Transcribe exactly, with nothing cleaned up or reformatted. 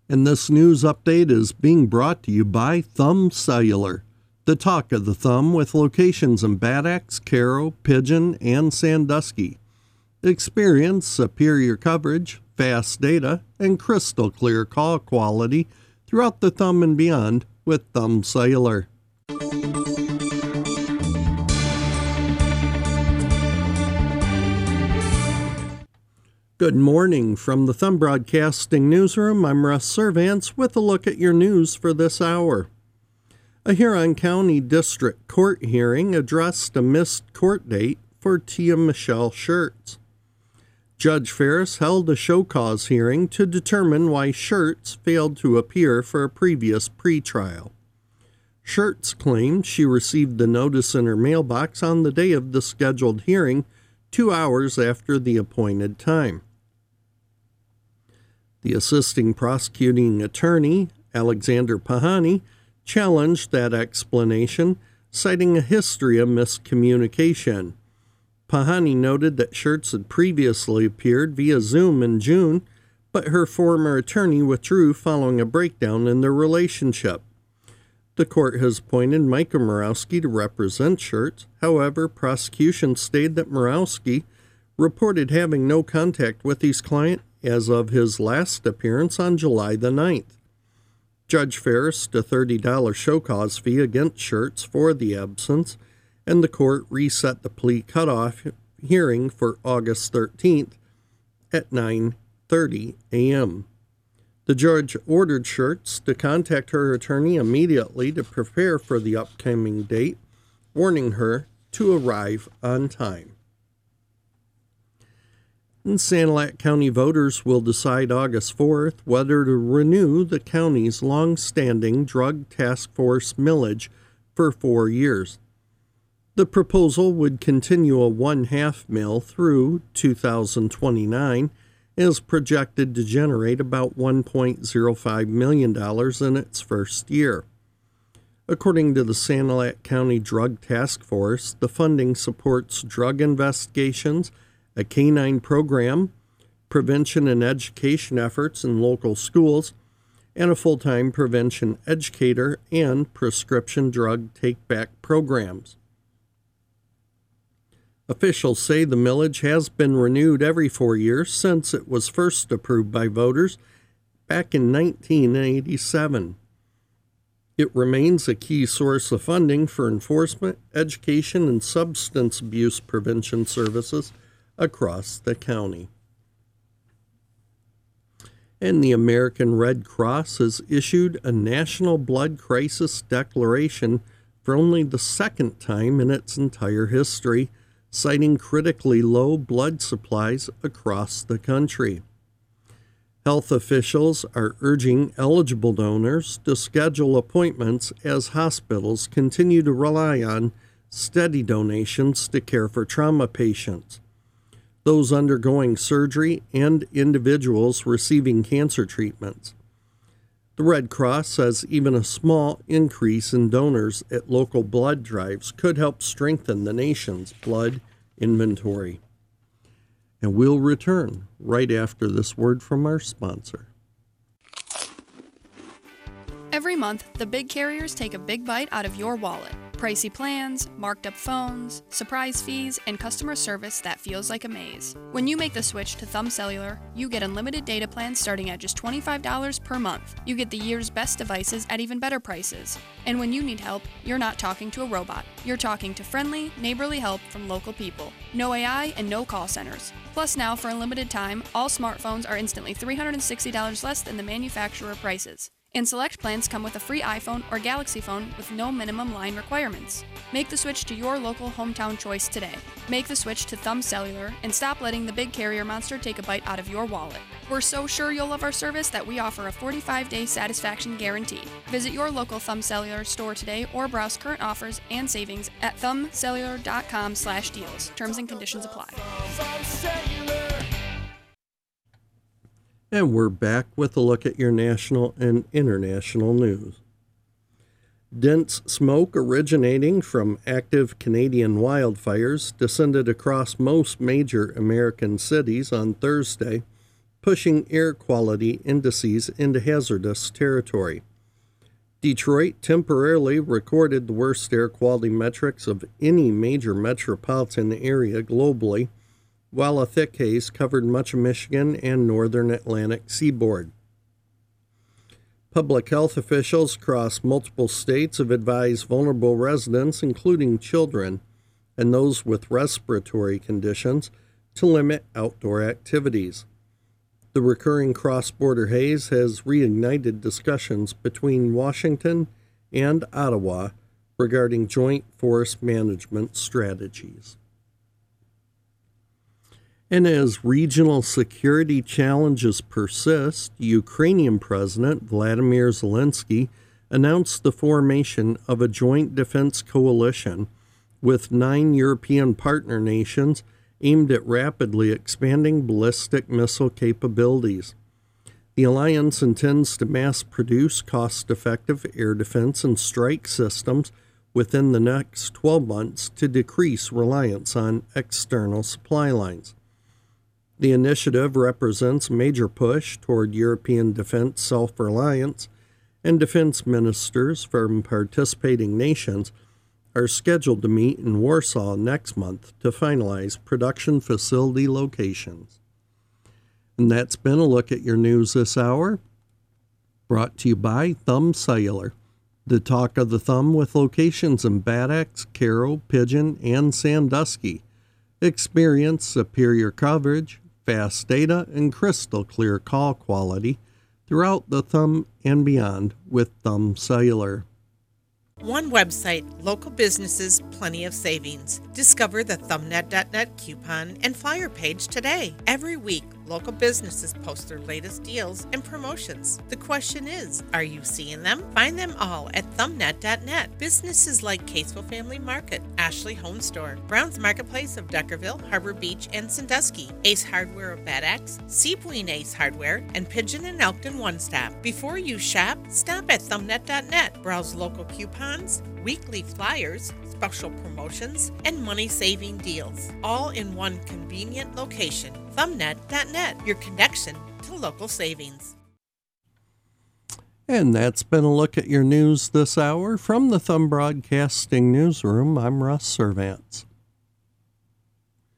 And this news update is being brought to you by Thumb Cellular, the talk of the Thumb, with locations in Bad Axe, Caro, Pigeon, and Sandusky. Experience superior coverage, fast data, and crystal clear call quality throughout the Thumb and beyond with Thumb Cellular. Good morning from the Thumb Broadcasting Newsroom. I'm Russ Servance with a look at your news for this hour. A Huron County District Court hearing addressed a missed court date for Tia Michelle Schertz. Judge Ferris held a show cause hearing to determine why Schertz failed to appear for a previous pretrial. Schertz claimed she received the notice in her mailbox on the day of the scheduled hearing, two hours after the appointed time. The assisting prosecuting attorney, Alexander Pahani, challenged that explanation, citing a history of miscommunication. Pahani noted that Schertz had previously appeared via Zoom in June, but her former attorney withdrew following a breakdown in their relationship. The court has appointed Micah Morawski to represent Schertz. However, prosecution stated that Morawski reported having no contact with his client as of his last appearance on July the ninth. Judge Ferris a thirty dollars show cause fee against Schertz for the absence, and the court reset the plea cutoff hearing for August thirteenth at nine thirty a.m. The judge ordered Schertz to contact her attorney immediately to prepare for the upcoming date, warning her to arrive on time. And Sanilac County voters will decide August fourth whether to renew the county's long-standing Drug Task Force millage for four years. The proposal would continue a one-half mill through two thousand twenty-nine and is projected to generate about one point zero five million dollars in its first year. According to the Sanilac County Drug Task Force, the funding supports drug investigations, a canine program, prevention and education efforts in local schools, and a full-time prevention educator and prescription drug take-back programs. Officials say the millage has been renewed every four years since it was first approved by voters back in nineteen eighty-seven. It remains a key source of funding for enforcement, education, and substance abuse prevention services across the county. And the American Red Cross has issued a national blood crisis declaration for only the second time in its entire history, citing critically low blood supplies across the country. Health officials are urging eligible donors to schedule appointments as hospitals continue to rely on steady donations to care for trauma patients, those undergoing surgery, and individuals receiving cancer treatments. The Red Cross says even a small increase in donors at local blood drives could help strengthen the nation's blood inventory. And we'll return right after this word from our sponsor. Every month, the big carriers take a big bite out of your wallet. Pricey plans, marked up phones, surprise fees, and customer service that feels like a maze. When you make the switch to Thumb Cellular, you get unlimited data plans starting at just twenty-five dollars per month. You get the year's best devices at even better prices. And when you need help, you're not talking to a robot. You're talking to friendly, neighborly help from local people. No A I and no call centers. Plus now, for a limited time, all smartphones are instantly three hundred sixty dollars less than the manufacturer prices. And select plans come with a free iPhone or Galaxy phone with no minimum line requirements. Make the switch to your local hometown choice today. Make the switch to Thumb Cellular and stop letting the big carrier monster take a bite out of your wallet. We're so sure you'll love our service that we offer a forty-five day satisfaction guarantee. Visit your local Thumb Cellular store today or browse current offers and savings at thumbcellular dot com slash deals. Terms and conditions apply. And we're back with a look at your national and international news. Dense smoke originating from active Canadian wildfires descended across most major American cities on Thursday, pushing air quality indices into hazardous territory. Detroit temporarily recorded the worst air quality metrics of any major metropolitan area globally, while a thick haze covered much of Michigan and northern Atlantic seaboard. Public health officials across multiple states have advised vulnerable residents, including children and those with respiratory conditions, to limit outdoor activities. The recurring cross-border haze has reignited discussions between Washington and Ottawa regarding joint forest management strategies. And as regional security challenges persist, Ukrainian President Vladimir Zelensky announced the formation of a joint defense coalition with nine European partner nations aimed at rapidly expanding ballistic missile capabilities. The alliance intends to mass-produce cost-effective air defense and strike systems within the next twelve months to decrease reliance on external supply lines. The initiative represents a major push toward European defense self-reliance, and defense ministers from participating nations are scheduled to meet in Warsaw next month to finalize production facility locations. And that's been a look at your news this hour, brought to you by Thumb Cellular, the talk of the thumb with locations in Bad Axe, Caro, Pigeon, and Sandusky. Experience superior coverage, fast data, and crystal clear call quality throughout the Thumb and beyond with Thumb Cellular. One website, local businesses, plenty of savings. Discover the thumbnet dot net coupon and flyer page today. Every week, local businesses post their latest deals and promotions. The question is, are you seeing them? Find them all at thumbnet dot net. Businesses like Caseville Family Market, Ashley Home Store, Brown's Marketplace of Deckerville, Harbor Beach, and Sandusky, Ace Hardware of Bad Axe, Seabuene Ace Hardware, and Pigeon and Elkton One Stop. Before you shop, stop at thumbnet dot net. Browse local coupons, weekly flyers, special promotions, and money-saving deals, all in one convenient location. thumbnet dot net, your connection to local savings. And that's been a look at your news this hour. From the Thumb Broadcasting Newsroom, I'm Russ Servants.